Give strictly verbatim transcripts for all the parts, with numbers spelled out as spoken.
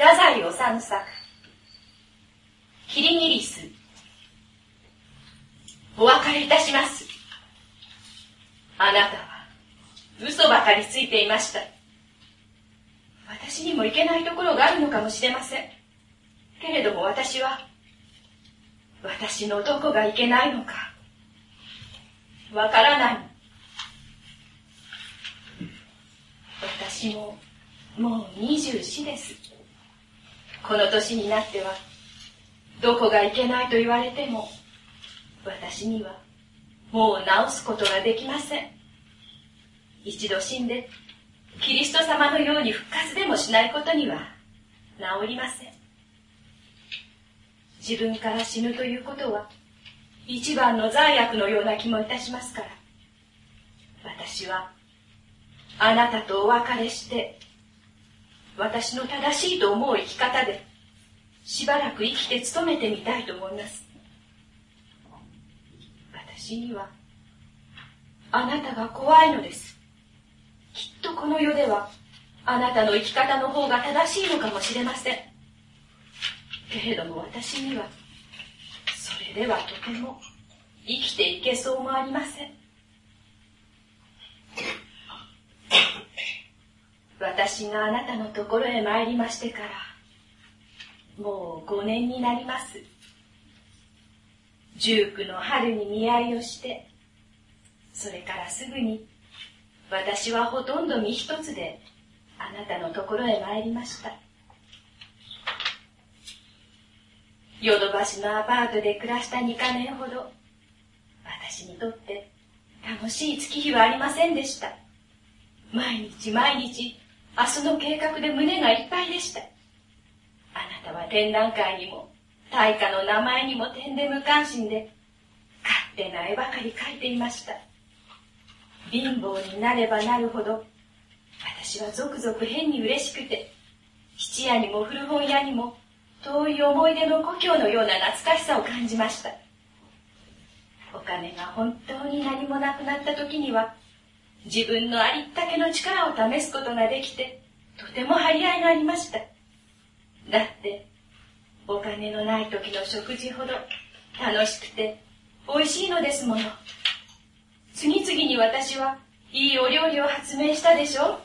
太宰治作キリギリス。お別れいたします。あなたは嘘ばかりついていました。私にもいけないところがあるのかもしれません。けれども私は、私のどこがいけないのかわからない。私ももうにじゅうよんです。この年になってはどこがいけないと言われても私にはもう治すことができません。一度死んでキリスト様のように復活でもしないことには治りません。自分から死ぬということは一番の罪悪のような気もいたしますから、私はあなたとお別れして私の正しいと思う生き方でしばらく生きて勤めてみたいと思います。私にはあなたが怖いのです。きっとこの世ではあなたの生き方の方が正しいのかもしれません。けれども私にはそれではとても生きていけそうもありません。私があなたのところへ参りましてからもうごねんになります。じゅうきゅうの春に見合いをして、それからすぐに私はほとんど身一つであなたのところへ参りました。ヨドバシのアパートで暮らしたにかねんほど、私にとって楽しい月日はありませんでした。毎日毎日明日の計画で胸がいっぱいでした。あなたは展覧会にも大家の名前にも点で無関心で、勝手な絵ばかり描いていました。貧乏になればなるほど私はゾクゾク変に嬉しくて、質屋にも古本屋にも遠い思い出の故郷のような懐かしさを感じました。お金が本当に何もなくなった時には自分のありったけの力を試すことができて、とても張り合いがありました。だってお金のない時の食事ほど楽しくて美味しいのですもの。次々に私はいいお料理を発明したでしょ。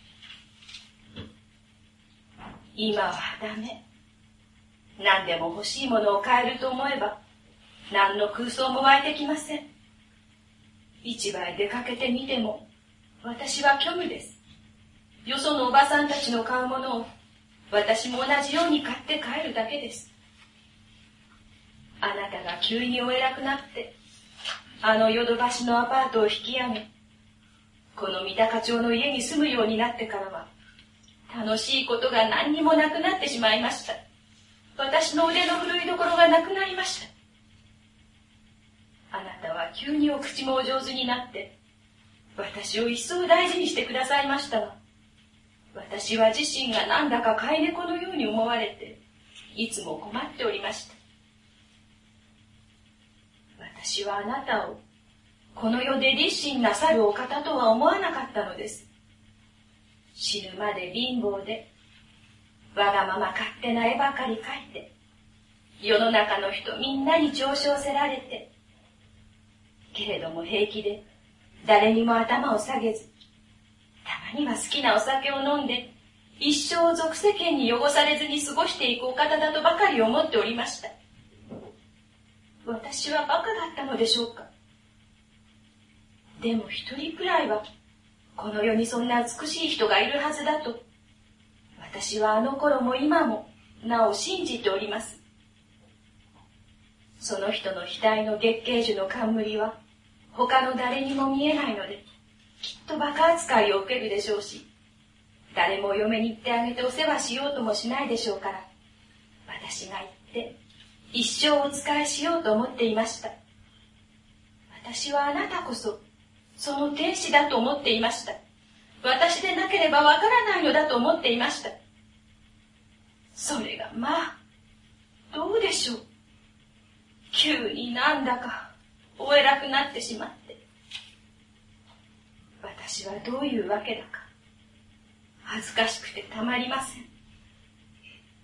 今はダメ。何でも欲しいものを買えると思えば何の空想も湧いてきません。市場へ出かけてみても私は虚無です。よそのおばさんたちの買うものを私も同じように買って帰るだけです。あなたが急にお偉くなってあのヨドバシのアパートを引き上げ、この三鷹町の家に住むようになってからは楽しいことが何にもなくなってしまいました。私の腕の振るいどころがなくなりました。あなたは急にお口もお上手になって私を一層大事にしてくださいましたが、私は自身がなんだか飼い猫のように思われていつも困っておりました。私はあなたをこの世で立身なさるお方とは思わなかったのです。死ぬまで貧乏でわがまま勝手な絵ばかり描いて、世の中の人みんなに嘲笑せられて、けれども平気で誰にも頭を下げず、たまには好きなお酒を飲んで一生俗世間に汚されずに過ごしていくお方だとばかり思っておりました。私はバカだったのでしょうか。でも一人くらいはこの世にそんな美しい人がいるはずだと、私はあの頃も今もなお信じております。その人の額の月桂樹の冠は他の誰にも見えないので、きっとバカ扱いを受けるでしょうし、誰もお嫁に行ってあげてお世話しようともしないでしょうから、私が行って一生お仕えしようと思っていました。私はあなたこそその天使だと思っていました。私でなければわからないのだと思っていました。それがまあどうでしょう。急になんだかお偉くなってしまって、私はどういうわけだか恥ずかしくてたまりません。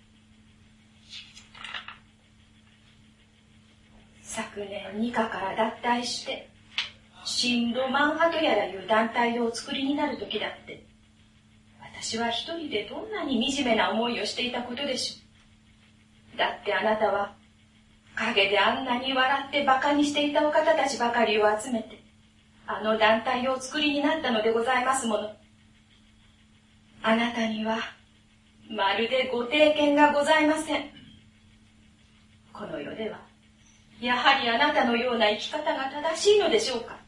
昨年ニカから脱退して、新ロマン派とやらいう団体をお作りになる時だって、私は一人でどんなに惨めな思いをしていたことでしょう。だってあなたは、陰であんなに笑って馬鹿にしていたお方たちばかりを集めて、あの団体をお作りになったのでございますもの。あなたには、まるでご定見がございません。この世では、やはりあなたのような生き方が正しいのでしょうか。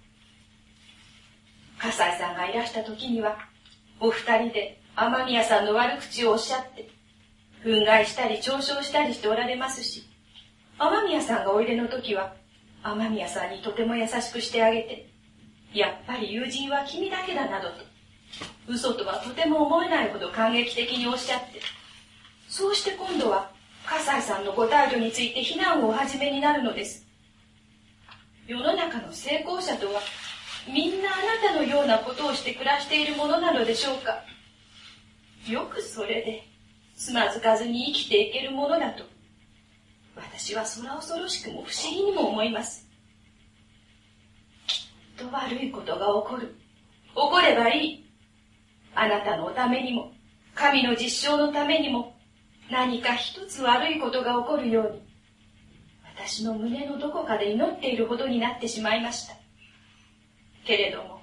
笠井さんがいらした時には、お二人で雨宮さんの悪口をおっしゃって、憤慨したり嘲笑したりしておられますし、雨宮さんがおいでの時は、雨宮さんにとても優しくしてあげて、やっぱり友人は君だけだなどと、嘘とはとても思えないほど感激的におっしゃって、そうして今度は、笠井さんのご態度について非難をお始めになるのです。世の中の成功者とは、みんなあなたのようなことをして暮らしているものなのでしょうか。よくそれで、つまずかずに生きていけるものだと、私は空恐ろしくも不思議にも思います。きっと悪いことが起こる。起こればいい。あなたのためにも、神の実証のためにも、何か一つ悪いことが起こるように、私の胸のどこかで祈っているほどになってしまいました。けれども、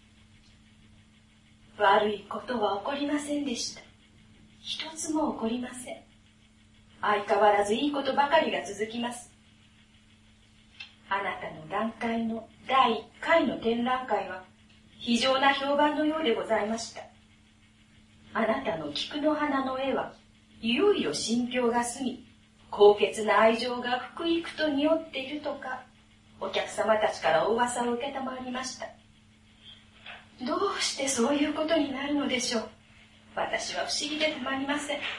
悪いことは起こりませんでした。一つも起こりません。相変わらずいいことばかりが続きます。あなたの団塊のだいいっかいの展覧会は、非常な評判のようでございました。あなたの菊の花の絵は、いよいよ信憑が済み、高潔な愛情が福幾と匂っているとか、お客様たちからお噂を受けたまわりました。どうしてそういうことになるのでしょう。私は不思議でたまりません。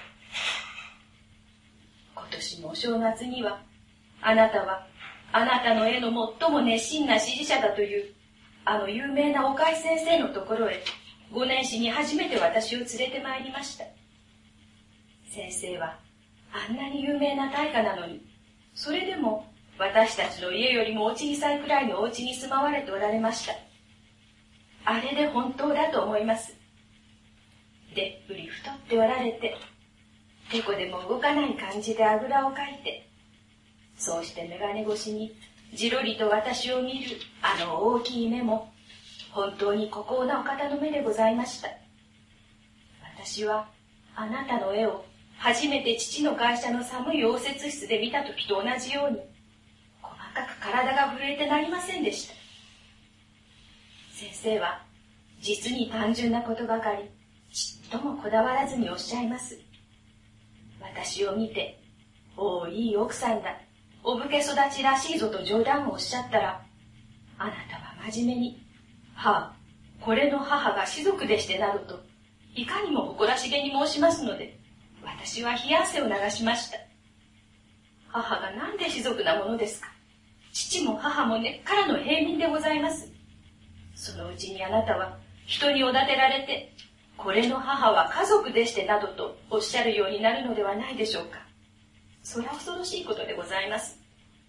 今年のお正月には、あなたは、あなたの絵の最も熱心な支持者だという、あの有名な岡井先生のところへ、ご年始に初めて私を連れてまいりました。先生は、あんなに有名な大家なのに、それでも私たちの家よりもお小さいくらいのお家に住まわれておられました。あれで本当だと思います。でっぷり太っておられて、てこでも動かない感じであぐらをかいて、そうして眼鏡越しにじろりと私を見るあの大きい目も、本当に孤高なお方の目でございました。私はあなたの絵を初めて父の会社の寒い応接室で見た時と同じように、細かく体が震えてなりませんでした。先生は実に単純なことばかり、ちっともこだわらずにおっしゃいます。私を見て、おお、いい奥さんだ、お武家育ちらしいぞと冗談をおっしゃったら、あなたは真面目に、はあ、これの母が士族でしてなどと、いかにも誇らしげに申しますので、私は冷や汗を流しました。母がなんで士族なものですか。父も母も根っからの平民でございます。そのうちにあなたは人におだてられて、これの母は家族でしてなどとおっしゃるようになるのではないでしょうか。そりゃ恐ろしいことでございます。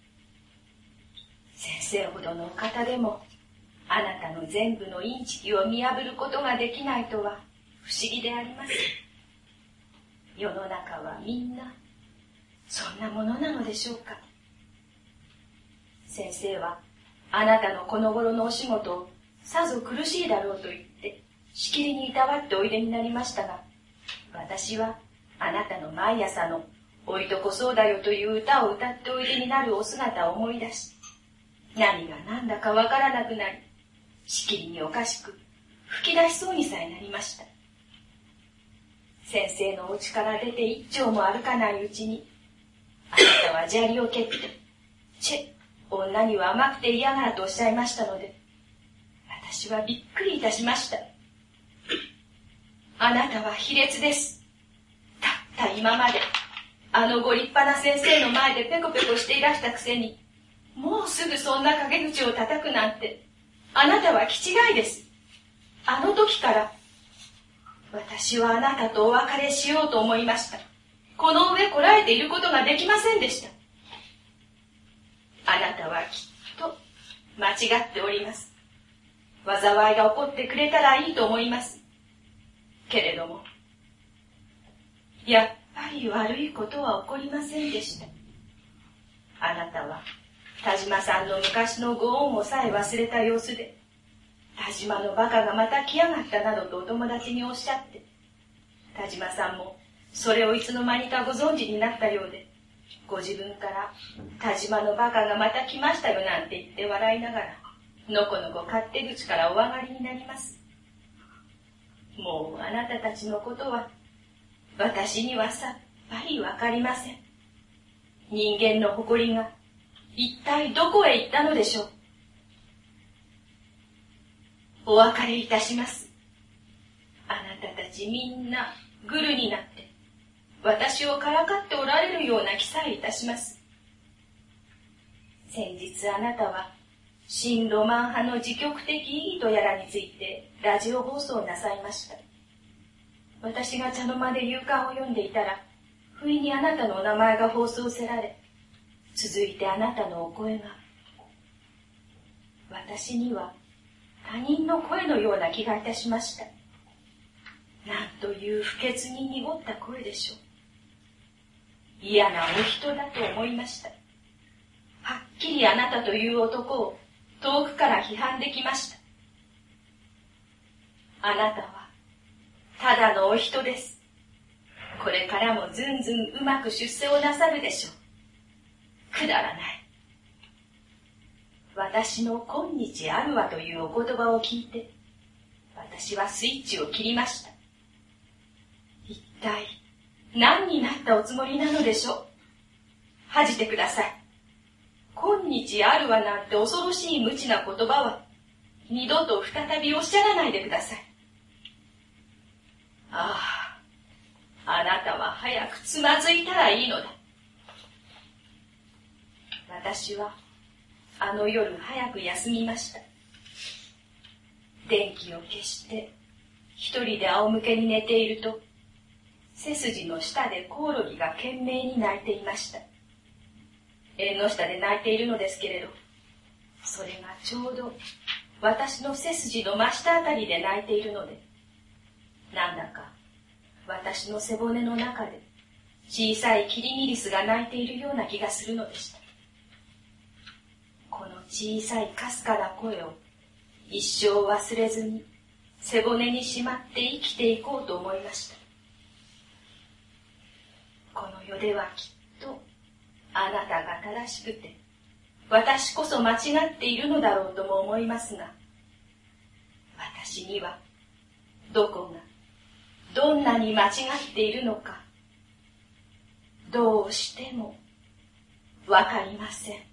先生ほどのお方でも、あなたの全部のインチキを見破ることができないとは不思議であります。世の中はみんな、そんなものなのでしょうか。先生は、あなたのこの頃のお仕事をさぞ苦しいだろうと言って、しきりにいたわっておいでになりましたが、私はあなたの毎朝のおいとこそうだよという歌を歌っておいでになるお姿を思い出し、何が何だかわからなくなり、しきりにおかしく吹き出しそうにさえなりました。先生のお家から出て一丁も歩かないうちに、あなたは砂利を蹴って、チェ、女には甘くて嫌がらとおっしゃいましたので、私はびっくりいたしました。あなたは卑劣です。たった今まで、あのご立派な先生の前でペコペコしていらしたくせに、もうすぐそんな陰口を叩くなんて、あなたは気違いです。あの時から、私はあなたとお別れしようと思いました。この上こらえていることができませんでした。 あなたはきっと間違っております。災いが起こってくれたらいいと思います。けれども、やっぱり悪いことは起こりませんでした。あなたは田島さんの昔のご恩をさえ忘れた様子で、田島のバカがまた来やがったなどとお友達におっしゃって、田島さんもそれをいつの間にかご存知になったようで、ご自分から田島のバカがまた来ましたよなんて言って笑いながら、のこのこ勝手口からお上がりになります。もうあなたたちのことは私にはさっぱりわかりません。人間の誇りが一体どこへ行ったのでしょう。お別れいたします。あなたたちみんなグルになって私をからかっておられるような気さえいたします。先日あなたは新ロマン派の自極的意義とやらについてラジオ放送なさいました。私が茶の間で夕刊を読んでいたら、不意にあなたのお名前が放送せられ、続いてあなたのお声が。私には他人の声のような気がいたしました。なんという不潔に濁った声でしょう。嫌なお人だと思いました。はっきりあなたという男を遠くから批判できました。あなたはただのお人です。これからもずんずんうまく出世をなさるでしょう。くだらない。私の今日あるわというお言葉を聞いて、私はスイッチを切りました。一体何になったおつもりなのでしょう。恥じてください。今日あるわなんて恐ろしい無知な言葉は二度と再びおっしゃらないでください。ああ、あなたは早くつまずいたらいいのだ。私はあの夜早く休みました。電気を消して一人で仰向けに寝ていると、背筋の下でコオロギが懸命に鳴いていました。縁の下で鳴いているのですけれど、それがちょうど私の背筋の真下あたりで鳴いているので、なんだか私の背骨の中で小さいキリギリスが鳴いているような気がするのでした。この小さいかすかな声を一生忘れずに背骨にしまって生きていこうと思いました。この世ではきっとあなたが正しくて、私こそ間違っているのだろうとも思いますが、私にはどこがどんなに間違っているのか、どうしてもわかりません。